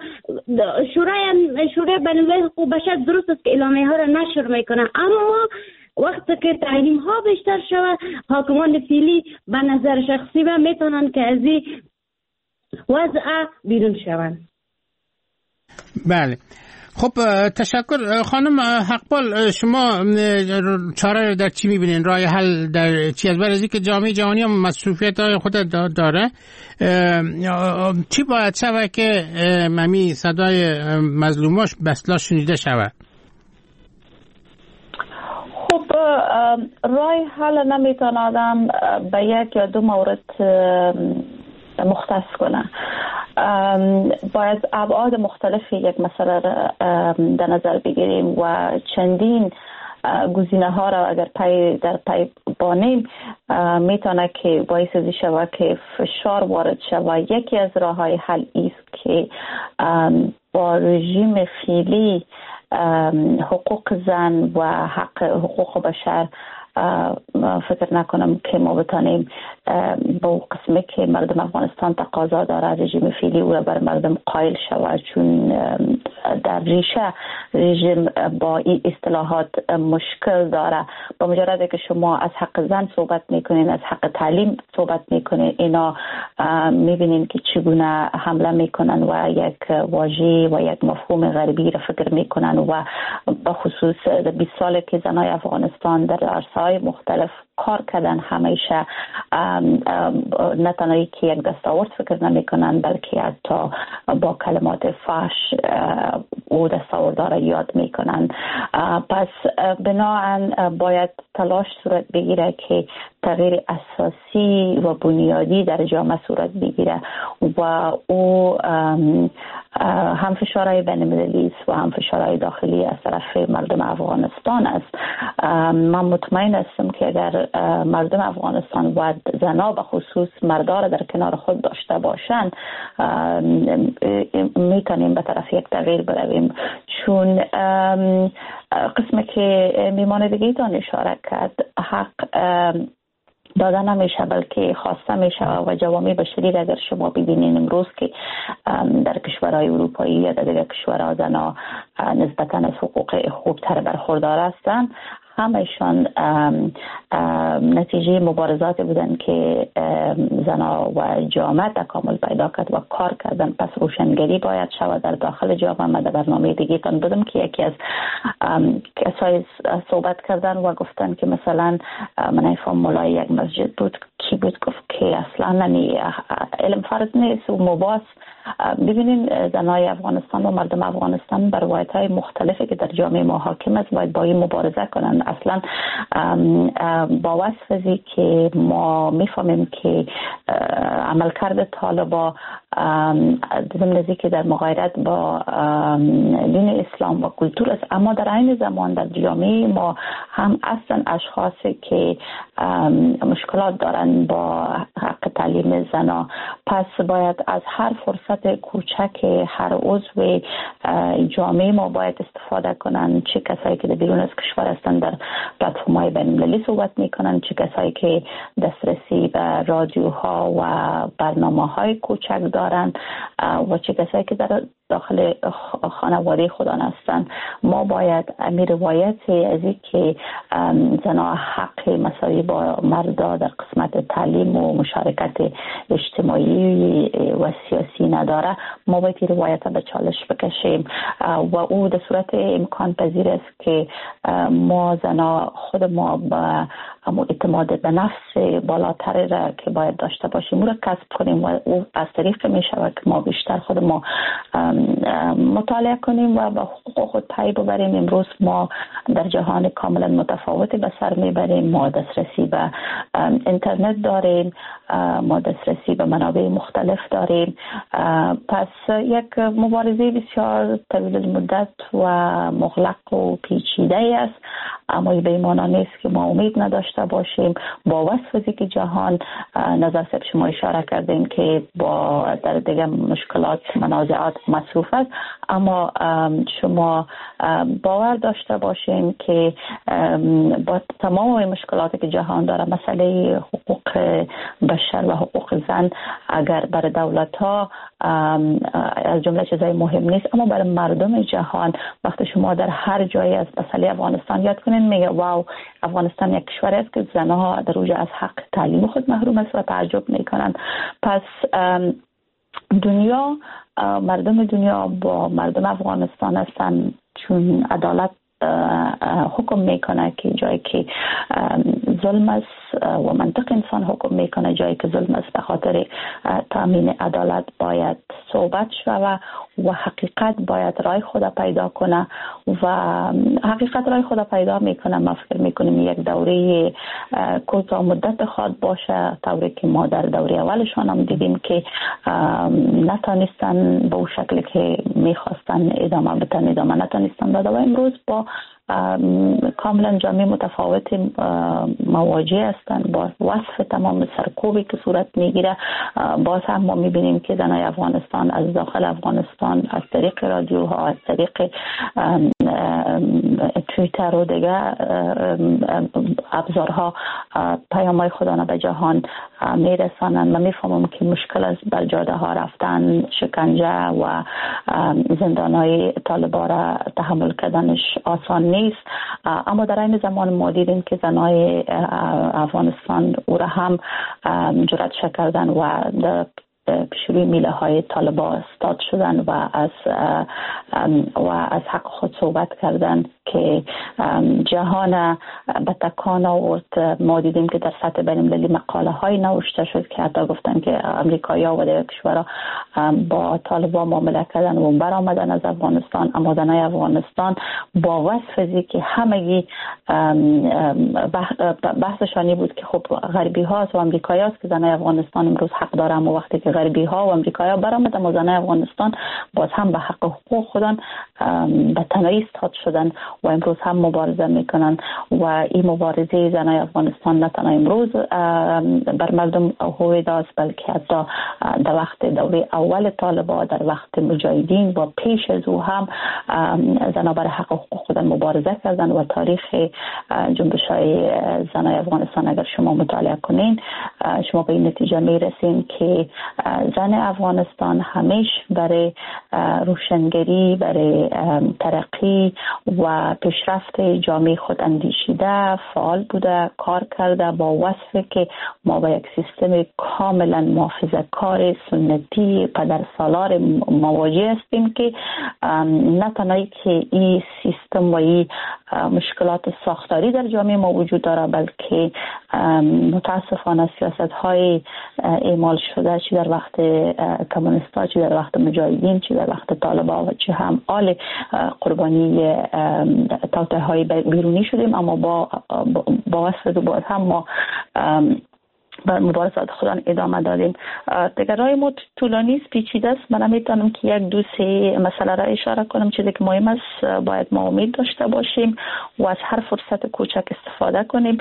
شورای شورای بین المللی حقوق بشر درست است که اعلامیه ها را نشر میکنه، اما وقتی که تحریم ها بیشتر شود حاکمان فعلی به نظر شخصی و میتونن که از این وضع بیرون شوند. بله خب تشکر. خانم حقبال شما چاره در چی میبینین؟ راه حل در چی از برای که جامعه جهانی هم مصروفیت های خود داره، چی باید شود که ممی صدای مظلوماش بسلا شنیده شود؟ خب راه حل نمیتونه آدم به یک یا دو مورد مختص کنه. باید ابعاد مختلفی یک مسئله در نظر بگیریم و چندین گزینه ها را اگر پی در پی بانیم میتونه که باعث شود که فشار وارد شود. یکی از راه های حل است که با رژیم فعلی حقوق زن و حق حقوق بشر فکر نکنم که ما بتانیم با قسمی که مردم افغانستان تقاضا داره رژیم فعلی او را بر مردم قائل شود، چون در ریشه رژیم با این اصطلاحات مشکل داره. با مجرد که شما از حق زن صحبت میکنین، از حق تعلیم صحبت میکنین، اینا میبینین که چگونه حمله میکنن و یک واژه و یک مفهوم غربی را فکر میکنن و بخصوص بیست ساله که زنای افغانستان در عرصه‌های مختلف کار کردن همیشه نه تنهایی که یک دستاورد فکر نمیکنن بلکه حتی با کلمات فحش او دستاوردها را یاد میکنن. پس بناهن باید تلاش صورت بگیره که تغییر اساسی و بنیادی در جامعه صورت بگیره و او هم فشارهای بین المللی است و هم فشارهای داخلی از طرف مردم افغانستان است. من مطمئن هستم که اگر مردم افغانستان و زنها به خصوص مردها را در کنار خود داشته باشند میتونیم به طرف یک تغییر برویم، چون قسمی که میمان دیگه تان اشاره کرد، حق داده نمیشه بلکه خواسته میشه و جوامع بشری اگر شما ببینین امروز که در کشورهای اروپایی یا در دیگر کشورها زنها نسبتاً از حقوق خوبتر برخوردار هستند، همشان نتیجه مبارزات بودن که زنها و جامعه تکامل پیدا کرد و کار کردن. پس روشنگری باید شود در داخل جامعه. من در برنامه دیگه تان بودم که یکی از کسای صحبت کردن و گفتن که مثلا من ایفام مولای یک مسجد بود کی بود گفت که اصلا نمی علم فرض نیست و مباس. ببینین زنای افغانستان و مردم افغانستان بر روایت‌های مختلفی که در جامعه ما حاکم است باید با این مبارزه کنن. اصلا با وصفی که ما میفهمیم که عملکرد طالبا ضمن که در مغایرت با دین اسلام و کلتور است، اما در عین زمان در جامعه ما هم اصلا اشخاصی که مشکلات دارن با حق تعلیم زنا. پس باید از هر فرصت کوچک هر عضو جامعه ما باید استفاده کنن، چه کسایی که در بیرون از کشور هستن در پلتفرم‌های بین‌المللی صحبت میکنن، چه کسایی که دسترسی به رادیوها و برنامه‌های کوچک دارن و چه کسایی که در داخل خانواده خودان هستند. ما باید امیر روایت از این که زنها حق مساوی با مردا در قسمت تعلیم و مشارکت اجتماعی و سیاسی نداره، ما باید این روایت به چالش بکشیم و او در صورت امکان پذیر است که ما زنها خود ما با اعتماد به نفس بالاتر را که باید داشته باشیم او را کسب کنیم و او از طریق می شود که ما بیشتر خود ما مطالعه کنیم و با حقوق خود پی ببریم. امروز ما در جهان کاملا متفاوتی به سر میبریم. ما دسترسی به اینترنت داریم، ما دسترسی به منابع مختلف داریم. پس یک مبارزه بسیار طویل المدت و مغلق و پیچیده است، اما به این معنی نیست که ما امید نداشته باشیم. با وصفی که جهان نظر سب شما اشاره کردیم که با در دیگه مشکلات منازعات مصروف است، اما شما باور داشته باشین که با تمام مشکلاتی که جهان داره، مسئله حقوق بشر و حقوق زن اگر برای دولت ها از جمله چیزای مهم نیست، اما برای مردم جهان وقتی شما در هر جایی از مسئله افغانستان یاد کنین میگه واو افغانستان یک کشور است که زنها در اوج از حق تعلیم خود محروم است و تعجب میکنن. پس دنیا مردم دنیا با مردم افغانستان هستن، چون عدالت حکم میکنه که جایی که ظلم است و منطق انسان حکم میکنه جایی که ظلم است، به خاطر تامین عدالت باید صحبت شود و حقیقت باید رای خود پیدا کنه و حقیقت رای خود پیدا میکنه. ما فکر میکنیم یک دوره کوتاه مدت خواهد باشه، طوری که ما در دوره اولشان هم دیدیم که نتانستن به اون شکلی که میخواستن ادامه بدن ادامه نتانستن داده و امروز با کاملا جامعه متفاوت مواجه هستند، با وصف تمام سرکوبی که صورت میگیره. باز هم ما میبینیم که زنای افغانستان از داخل افغانستان از طریق رادیوها، از طریق توییتر و دیگه ابزارها پیام‌های خدا به جهان میرسانند و میفهمم که مشکل از بر جاده ها رفتن، شکنجه و زندانهای طالبان را تحمل کردنش آسان نیست. اما در این زمان ما دیدیم که زنای افغانستان او را هم جرأت کردن و پیشروی میله های طالبان استاد شدن و از و از حق خود صحبت کردن که جهان به تکان آورد. ما دیدیم که در سطح بین‌المللی مقاله های نوشته شد که حتی گفتن که امریکایی‌ها و دیگر کشورها با طالبان معامله کردن و برآمدن از افغانستان. اما زنای افغانستان با وصفی که همگی بحثشانی بود که خب غربی هاست و امریکایی هاست که زنای افغانستان امروز حق داره، اما وقتی که غربی ها و امریکایی ها برآمدن و زنای افغانستان باز هم به حق حقوق خودن به تنهایی ایستاد شدن و امروز هم مبارزه میکنن. و این مبارزه زنای افغانستان نه تنها امروز بر مردم هویدا است، بلکه حتی در وقت دوره اول طالبان، در وقت مجاهدین و پیش از او هم زنها برای حق حقوق خودن مبارزه کردن. و تاریخ جنبش های زنای افغانستان اگر شما مطالعه کنین شما به این نتیجه میرسین که زن افغانستان همیشه برای روشنگری، برای ترقی و پیشرفت جامعه خود اندیشیده، فعال بوده، کار کرده، با وصفی که ما با یک سیستم کاملا محافظه‌کار سنتی پدرسالار مواجه هستیم که نه تنهایی که این سیستم و این مشکلات ساختاری در جامعه ما وجود داره، بلکه متاسفانه سیاست های اعمال شده چی در وقت کمونیستا، چی در وقت مجاهدین، چی در وقت طالبان و چی هم آل قربانی توطئه های بیرونی شدیم. اما با با وصف دوباره هم ما بر مبارزات خودان ادامه دادیم. دیگر رای ما طولانی است، پیچیده است. من نمیتونم که یک دو سه مسئله را اشاره کنم. چیزی که مهم است باید ما امید داشته باشیم و از هر فرصت کوچک استفاده کنیم.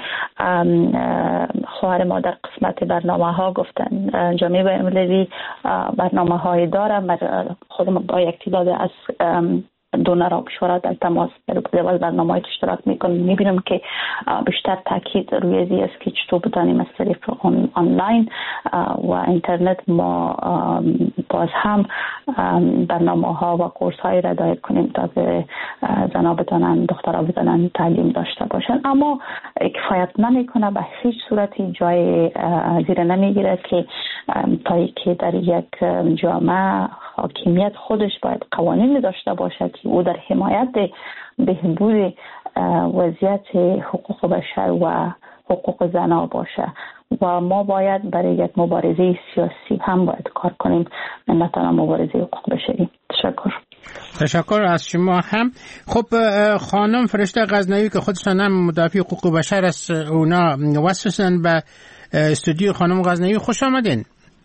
خواهر ما در قسمت برنامه ها گفتن جامعه بین‌المللی برنامه های داره. خودم با یک تعداد از دونرها و کشورها در تماس در برنامه‌های اشتراک میکنم. میبینم که بیشتر تاکید روی ازی است که چطور بتانیم از طریق آنلاین و اینترنت ما باز هم برنامه‌ها و کورس‌های را دایر کنیم تا که زن‌ها بتانن، دخترها بتانن تعلیم داشته باشن. اما کفایت نمیکنه، به هیچ صورتی جای زیر نمیگیره که تا که در یک جامعه حاکمیت خودش باید قوانین داشته باشه که او در حمایت بهبود وضعیت حقوق بشر و حقوق زنان باشه. و ما باید برای یک مبارزه سیاسی هم باید کار کنیم، نه تنها مبارزه حقوق بشری. تشکر. تشکر از شما هم. خب خانم فرشته غزنوی که خودشان هم مدافع حقوق بشر است، اونا وصفشن به استودیو خانم غزنوی. خوش آمدین.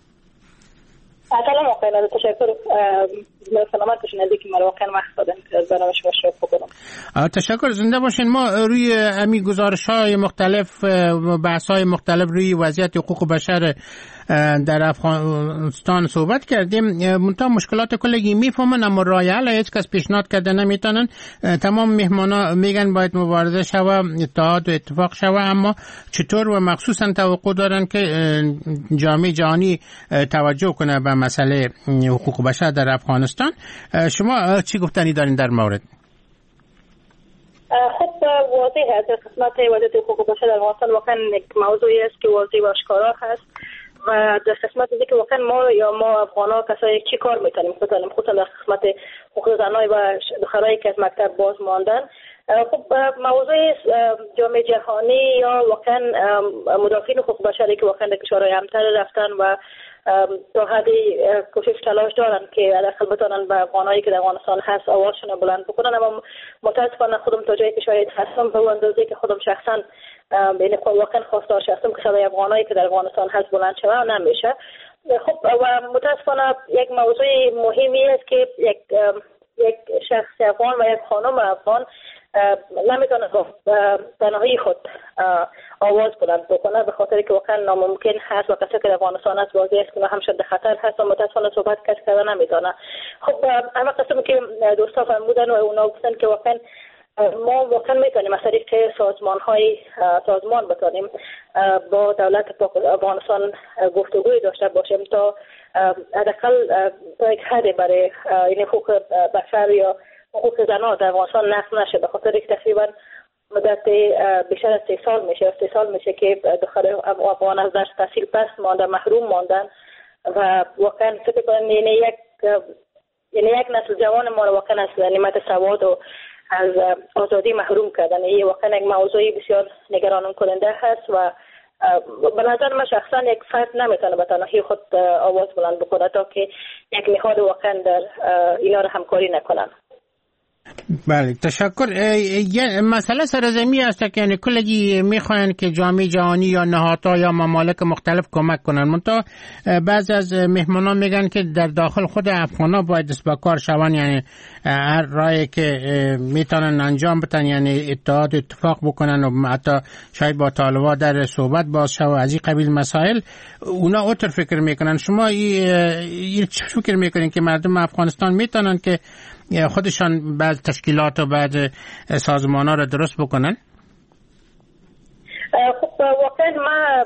سلام آقای نادر، تشکر. سلامت باشین. ازی که من واقعا وقت دادن که از برنامه شما شرکت بکنم. تشکر، زنده باشین. ما روی امی گزارش‌های مختلف، بحث‌های مختلف روی وضعیت حقوق بشر در افغانستان صحبت کردیم. منتها مشکلات کلگی میفهمن، اما راه حل هیچ کس پیشنهاد کرده نمیتونن. تمام مهمانا میگن باید مبارزه شوه، اتحاد و اتفاق شوه، اما چطور و مخصوصا توقع دارن که جامعه جهانی توجه کنه به مسئله حقوق بشر در افغانستان. شما چی گفتنی دارین در مورد؟ خب واضح است قسمت وضعیت حقوق بشر در افغانستان واقعا یک موضوعی است که واضح و آشکارا هست و در قسمت دیگه که واقعا ما یا ما افغان‌ها کسایی چی کار می‌کنیم خودمون خودمون در قسمت حقوق زنان و دخترایی که از مکتب باز ماندن. خب موضوع جامعه جهانی یا واقعا مدافعین حقوق بشری که واقعا در کشورهای همسر رفتن و تا حدی کوشش تلاش دارن که داخل بتونن به افغانایی که در افغانستان هست آوازشون رو بلند بکنن، اما متاسفانه خودم تا جایی که شاید هستم به اندازه‌ای که خودم شخصا یعنی واقعا خواستار هستم که صدای افغانایی که در افغانستان هست بلند شود نمیشه. خب و متاسفانه یک موضوع مهمی است که یک یک شخص افغان و یک خانم افغان نمیتونه تنهایی خود آواز بلند بکنه، به خاطر که واقعا ناممکن هست و کسی که در افغانستان است واضح است که هم شده خطر هست و متاسفانه صحبت کردن نمیتونه. خب اما قسم که دوستا فرمودن و اونا گفتن که واقعا ما واقعا میتونیم از طریق سازمان های سازمان بتونیم با دولت افغانستان گفتگوی داشته باشیم تا حداقل تا یک حد برای این حقوق بشر یا حقوق زنان در افغانستان نقض نشه، به خاطر که تقریبا مدت بیشتر از سه سال میشه سه سال میشه که دختر افغان از درس تحصیل پس ماندن، محروم ماندن و واقعا فکر کنم یعنی یک یعنی یک نسل جوان ما رو واقعا از نعمت سواد و از آزادی محروم کردن. این واقعا یک موضوعی بسیار نگران کننده هست و به نظر من شخصا یک فرد نمیتونه به تنهایی خود آواز بلند بکنه تا که یک نهاد واقعا در اینا رو همکاری نکنن. بله تشکر. یه مسئله سرزمی است که یعنی کلگی میخواین که جامعه جهانی یا نهادها یا ممالک مختلف کمک کنن، منتها بعض از مهمانان میگن که در داخل خود افغانا باید دست به کار شون، یعنی هر راهی که میتونن انجام بدن، یعنی اتحاد اتفاق بکنن و حتی شاید با طالبان در صحبت باز شو از این قبیل مسائل. اونا اوتر فکر میکنن. شما این چه فکر میکنین که مردم افغانستان میتونن که خودشان بعض تشکیلات و بعض سازمان ها را درست بکنن؟ خب واقعا ما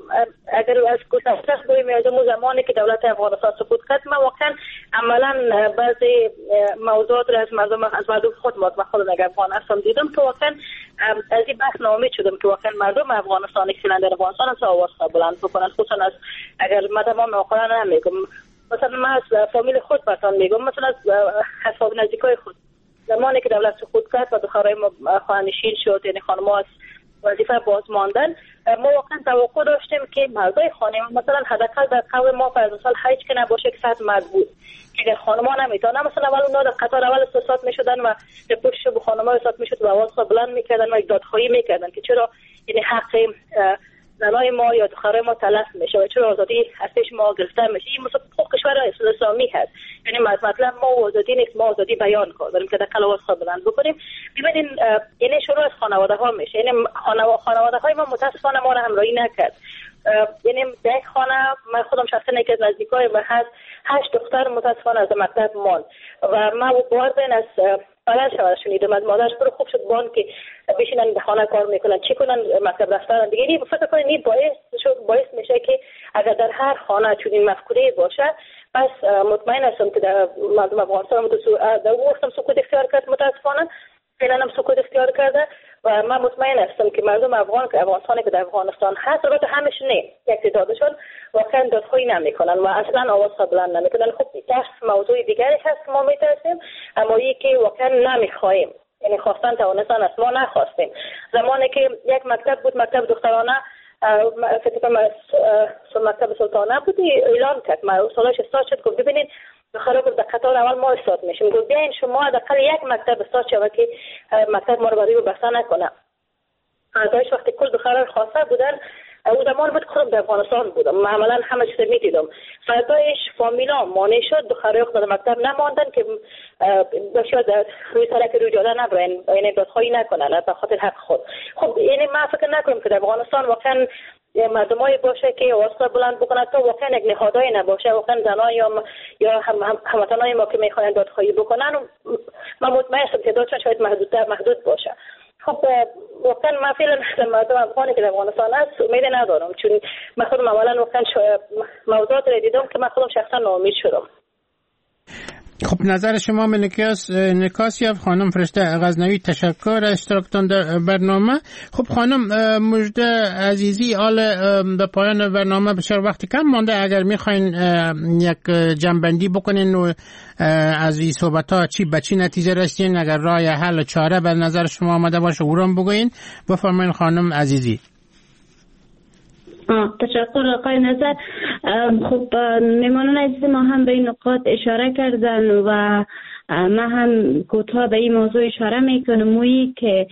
اگر از گذشته بگویم از اون زمانی که دولت افغانستان سقوط کرد، ما واقعا عملا بعضی موضوعات را از مردم از مردم خود ما خود نگه افغانستان دیدم که واقعا از این بحث ناامید شدم که واقعا مردم افغانستان که فعلا در افغانستان از آواز بلند بکنن، خصوصا از اگر ما تمام واقعا نمیگم مثلا ما از فامیل خود براتون میگم، مثلا از اصحاب نزدیکای خود زمانی که دولت سقوط کرد و دخترای ما خانشین شد، یعنی خانم‌ها از وظیفه باز ماندن، ما واقعا توقع داشتیم که مردای خانه مثلا حداقل در قوم ما فرض مثال هیچ که نباشه که صد مرد بود که اگر خانم‌ها نمیتونن مثلا اول اونها در قطار اول استاد میشدن و به پشت به خانم‌ها استاد میشد و آواز بلند میکردن و دادخواهی میکردن که چرا یعنی حق زنای ما یا دخترای ما تلف میشه و چرا آزادی از پیش ما گرفته میشه. این مثلا حقوق کشور اسلامی هست، یعنی مطلب ما آزادی نیست، ما آزادی بیان کنیم که در کلاواز بلند بکنیم. ببینید یعنی شروع از خانواده ها میشه، یعنی خانواده های ما متاسفانه ما را همراهی نکرد. یعنی در یک خانه من خودم شخصا یکی از نزدیکای من هست هشت دختر متاسفانه از مکتب ماند و ما باید این از پدر شما شنیدم از مادرش برو خوب شد بان که بشینن به خانه کار میکنن چی کنن مکتب رفتن دیگه. این فکر کنید این باعث شد باعث میشه که اگر در هر خانه چنین مفکوره باشه پس مطمئن هستم که در مردم افغانستان در وقتم سکوت اختیار کرد، متاسفانه فعلا هم سکوت اختیار کرده و من مطمئن هستم که مردم افغان که افغانستانی که در افغانستان هست البته همش نه یک تعدادشون واقعا دادخواهی نمیکنن و اصلا آواز بلند نمیکنن. خب بحث موضوع دیگری هست که ما میترسیم، اما یکی که واقعا نمیخوایم، یعنی خواستن توانستن است ما نخواستیم. زمانی که یک مکتب بود مکتب دخترانه فکر کنم مکتب سلطانه بود اعلان کرد ما سالش استاد شد گفت ببینید خراب در قطار اول ما استاد میشیم، گفت بیاین شما داخل یک مکتب استاد شوه که مکتب ما رو برای بحث نکنه. ازش وقتی کل دختران خواسته بودن او زمان بود خودم در افغانستان بودم، من عملا همه چیز میدیدم. فردایش فامیلا مانع شد، دخترای خود در مکتب نماندن که بسیار روی سرک روی جاده نبرن، یعنی دادخواهی نکنن به خاطر حق خود. خب یعنی من فکر نکنم که در افغانستان واقعا مردمایی باشه که واسطه بلند بکنه تا واقعا یک نهادایی نباشه، واقعا زنان یا یا هموطنای ما که میخوان دادخواهی بکنن من مطمئن هستم که دادشون شاید محدودتر محدود باشه. خب واقعا من فعلا مردم افغانی که در افغانستان هست امید ندارم، چون من خودم اولا واقعا موضوعات رو دیدم که من خودم شخصا ناامید شدم. خب نظر شما منکاس نکاسیف خانم فرشته غزنوی، تشکر از اشتراکتان در برنامه. خب خانم مجده عزیزی، آل به پایان برنامه بسیار وقتی کم مانده، اگر میخواین یک جنبندی بکنین و از این صحبت ها چی به چی نتیجه رسیدین، اگر راه حل و چاره به نظر شما آمده باشه اورم بگوین. بفرمایین خانم عزیزی. تشکر آقای نظر. خب میمانان عزیز ما هم به این نقاط اشاره کردن و من هم کوتاه به این موضوع اشاره میکنم، مویی که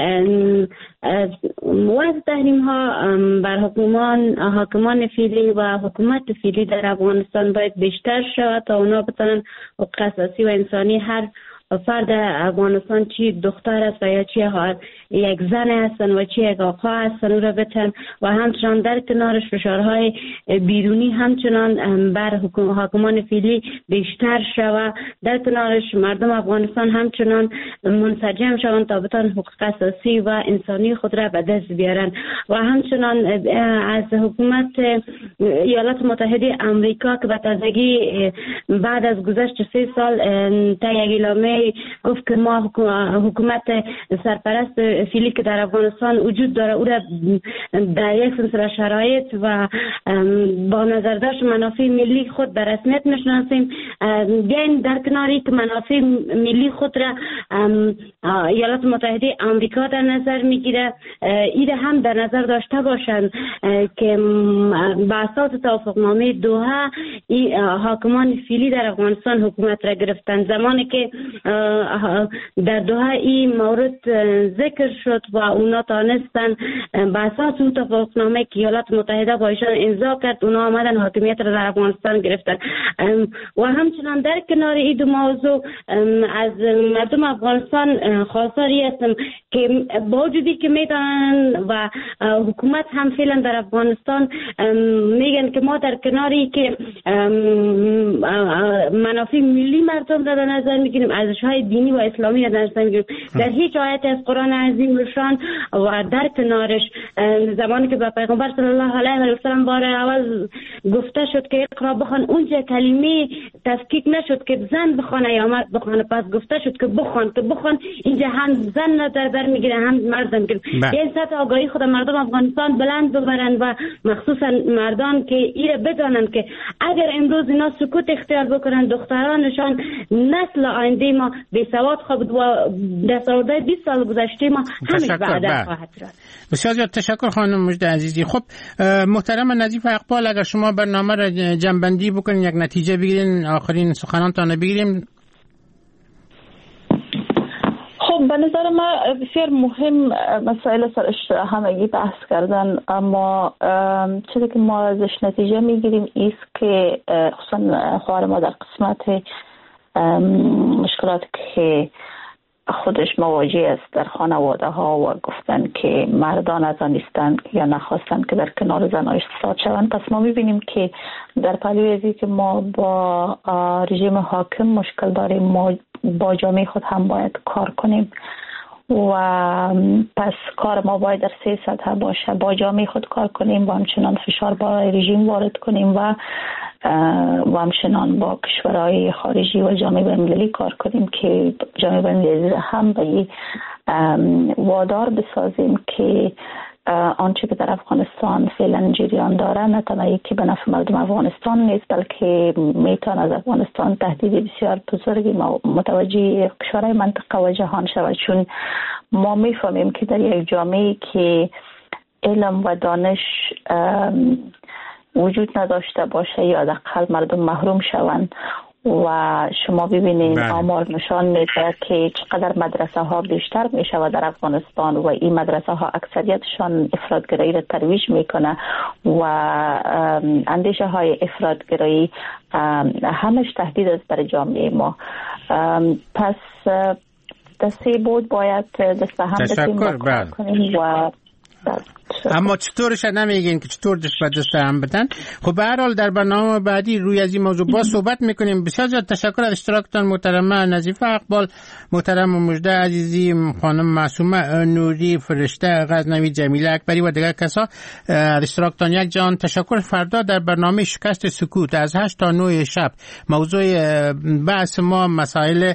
وضع تحریم ها بر حکومان حاکمان فعلی و حکومت فعلی در افغانستان باید بیشتر شود تا اونا بتونن حقوق اساسی و انسانی هر فرد افغانستان چی دختر است و یا چی یک زن هستن و چی یک آقا هستن او را بتن و همچنان در کنارش فشارهای بیرونی همچنان بر حاکمان فعلی بیشتر شود. در کنارش مردم افغانستان همچنان منسجم شوند تا بتان حقوق اساسی و انسانی خود را به دست بیارن و همچنان از حکومت ایالات متحده آمریکا که به تازگی بعد از گذشت سه سال تا یک اعلامیه گفت که ما حکومت سرپرست فعلی که در افغانستان وجود داره او را در یک سلسله شرایط و با نظر داشت منافع ملی خود به رسمیت میشناسیم. بیاین در کناری که منافع ملی خود را ایالات متحده آمریکا در نظر میگیره ایره هم در نظر داشته باشند که به اساس توافقنامه دوحه حاکمان فعلی در افغانستان حکومت را گرفتن. زمانی که در دوحه این مورد ذکر شد و اونا تانستن به اساس اون توافقنامه که ایالات متحده با ایشان امضا کرد اونا آمدن حاکمیت را در افغانستان گرفتن و همچنان در کنار این دو موضوع از مردم افغانستان خواستاری هستم که با وجودی که میدانن و حکومت هم فعلا در افغانستان میگن که ما در کناری که منافع ملی مردم را در نظر میگیریم ارزش‌های دینی و اسلامی را در نظر میگیریم در هیچ آیت از قرآن عظیم روشان و در کنارش زمانی که به پیغمبر صلی الله علیه و سلم بار اول گفته شد که اقرا بخوان اونجا کلمه تفکیک نشد که زن بخوانه یا مرد بخوانه پس گفته شد که بخوان که بخوان اینجا هم زن در بر میگیره هم مرد میگیره. این سطح آگاهی خود مردم افغانستان بلند ببرن و مخصوصا مردان که ایره بدانن که اگر امروز اینا سکوت اختیار بکنن دخترانشان نسل آینده ما بی سواد خواهد و دستاوردهای بیست سال گذشته ما همیشه بعد خواهد شد. بسیار زیاد تشکر خانم مجده عزیزی. خب محترم نظیف اقبال اگر شما برنامه را جنبندی بکنین یک نتیجه بگیرین آخرین سخنانتان بگیریم. خب به نظر ما بسیار مهم مسائل سرش همگی بحث کردن اما چیزی که ما ازش نتیجه میگیریم ایست که خصوصا خواهر ما در قسمت مشکلات که خودش مواجه است در خانواده ها و گفتن که مردان از آن نیستند یا نخواستند که در کنار زنایش استفاده شوند. پس ما میبینیم که در پهلوی ازی که ما با رژیم حاکم مشکل داریم ما با جامعه خود هم باید کار کنیم و پس کار ما باید در سه سطح باشه. با جامعه خود کار کنیم و همچنان فشار با رژیم وارد کنیم و و همچنان با کشورهای خارجی و جامعه بین‌المللی کار کنیم که جامعه بین‌المللی هم به وادار بسازیم که آنچه که در افغانستان فعلا جریان داره نه تنها یکی به نفع مردم افغانستان نیست بلکه میتونه از افغانستان تهدید بسیار بزرگی متوجه کشورهای منطقه و جهان شود، چون ما میفهمیم که در یک جامعه که علم و دانش وجود نداشته باشه یا حداقل مردم محروم شوند و شما ببینید آمار نشان میده که چقدر مدرسه ها بیشتر میشه و در افغانستان و این مدرسه ها اکثریتشان افراطگرایی را ترویج میکنه و اندیشه های افراطگرایی همش تهدید است برای جامعه ما. پس دسته بود باید دست به هم بتیم و اما چطورش نمیگین که چطور دست به دست هم بدن. خب به هر حال در برنامه بعدی روی از این موضوع باز صحبت میکنیم. بسیار زیاد تشکر از اشتراکتان محترمه نظیفه اقبال، محترم مجده عزیزی، خانم معصومه نوری، فرشته غزنوی، جمیله اکبری و دیگر کسا از اشتراکتان یک جان تشکر. فردا در برنامه شکست سکوت از هشت تا نه شب موضوع بحث ما مسائل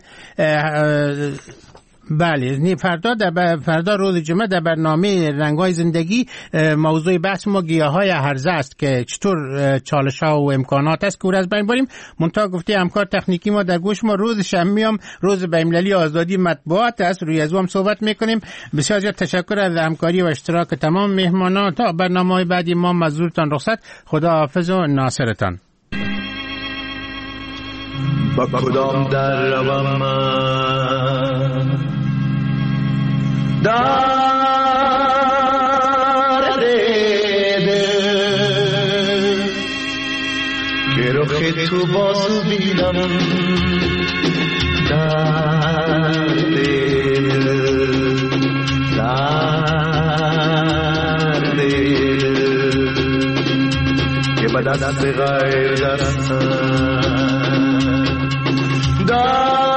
بله فردا در فردا روز جمعه در برنامه رنگ‌های زندگی موضوع بحث ما گیاهای هرزه است که چطور چالش‌ها و امکانات است که او از بین بریم. منتها گفته همکار تکنیکی ما در گوش ما روز شنبه هم روز بین‌المللی آزادی مطبوعات است، روی از هم صحبت می‌کنیم. بسیار زیاد تشکر از همکاری و اشتراک تمام مهمانان. تا برنامه‌های بعدی ما مزورتان رخصت. خدا حافظ و ناصرتان. با کدام در روم من درد دل که رخ تو بازو بینم درد دل درد دل که به دست غیر دستم درد